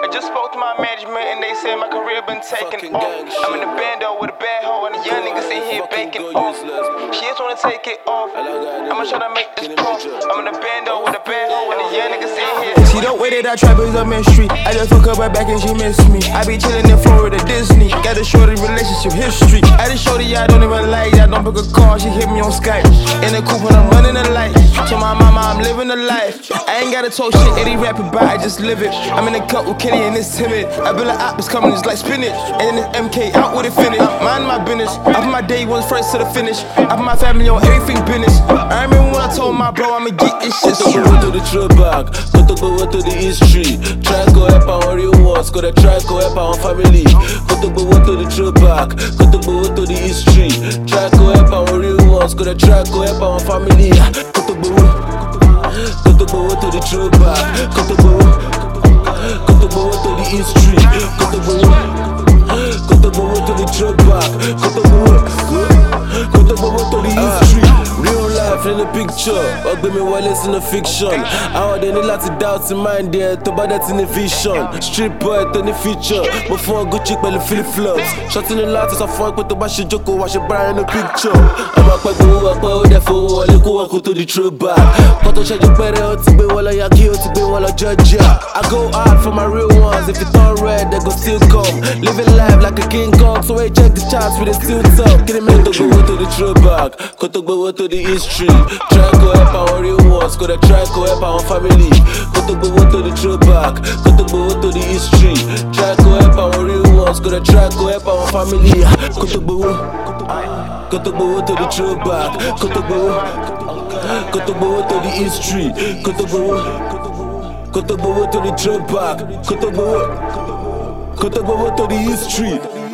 I just spoke to my management and they said my career been taken off. I'm in the bando with a bad hoe and the young niggas in here baking off. She just wanna take it off. I'ma try to make this puff. I'm in the bando with a bad hoe and the young niggas in here. See the way that I trap is up in street. I just fuck up right back and she miss me. I be chillin' in Florida, Disney. Got a shorty relationship history. I just shorty I don't even like. I don't pick a call, she hit me on Skype. In the coupe when I'm running the light. To my mama, I'm living the life. I ain't gotta talk shit, Eddie rap it by, I just live it. I'm in the cup with Kenny and it's timid. I be like, it's coming, it's like spinach. And then this MK out with it finish. Mind my business. I put my day ones first to the finish. I put my family on everything business. I remember when I told my bro I'ma get this shit straight. To the throwback, go to the history. Try go help our real ones, go to try go help our family. Go to the throwback, go to the history. Try go help our real ones, go to try go help our family. Go to the throwback, go to the history. Go to the throwback, go to the history. Real life in the picture, ugly me Wallace in the fiction. How they need lots of doubts in mind there, to buy that in the vision. Street boy in the future, before good chick by the flip flops. Shots in the lights as I fuck with the bash joko, watch it bright in the picture. I'm a go therefore, I go to the throwback. Got to change your better to be while I kill to be while I judge ya. I go hard for my real ones, if it's not red, they go still come. Living life like a king kong, so I check the charts with a still talk. Get him in to go to the throwback, go to the history. Try go help our real ones, go to try go help our family. Go to the throwback, go to the history. Try go help our real ones, go to try go help our family. Go to the throwback, go to the history. Go to the throwback, go to the history.